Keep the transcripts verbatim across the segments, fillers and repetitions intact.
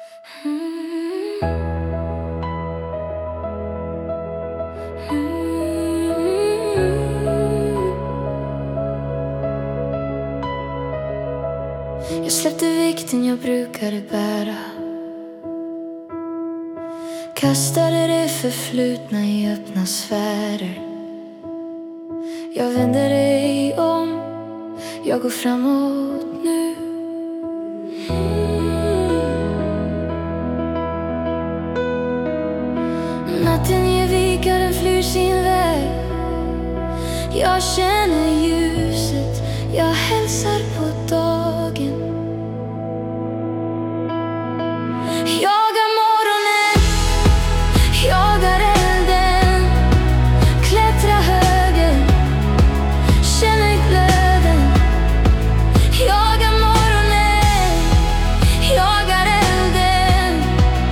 Mm. Mm. Jag släppte vikten jag brukade bära, kastade det förflutna i öppna sfärer. Jag vänder dig om, jag går framåt nu. Natten ger vika, den flyr sin väg. Jag känner ljuset, jag hälsar på dagen. Jagar morgonen, jagar elden, klättra höger, känner glöden. Jagar morgonen, jagar elden,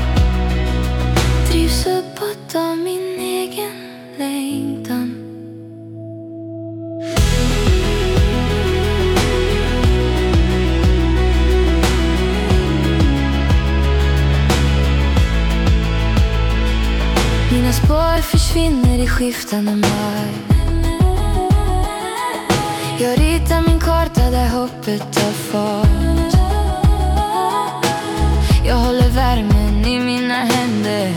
drivs uppåt av min egen längtan. Mina spår försvinner i skiftande mark. Jag ritar min karta där hoppet tar fart. Jag håller värmen i mina händer.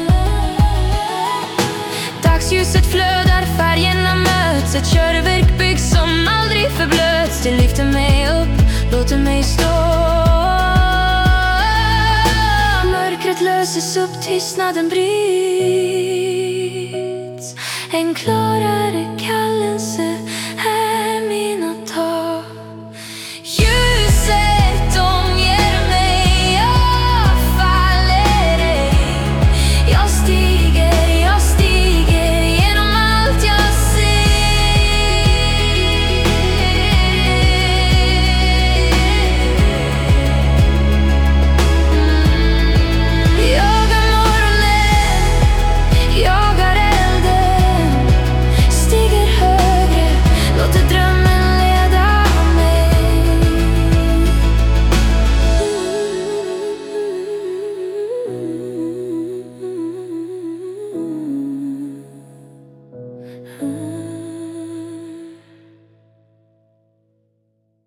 Dagsljuset flödar, färgerna möts. Ett körverk byggs som aldrig förblöts. Det lyfter mig upp, låter mig stå. Mörkret löses upp, tystnaden bryts. En klarare kallelse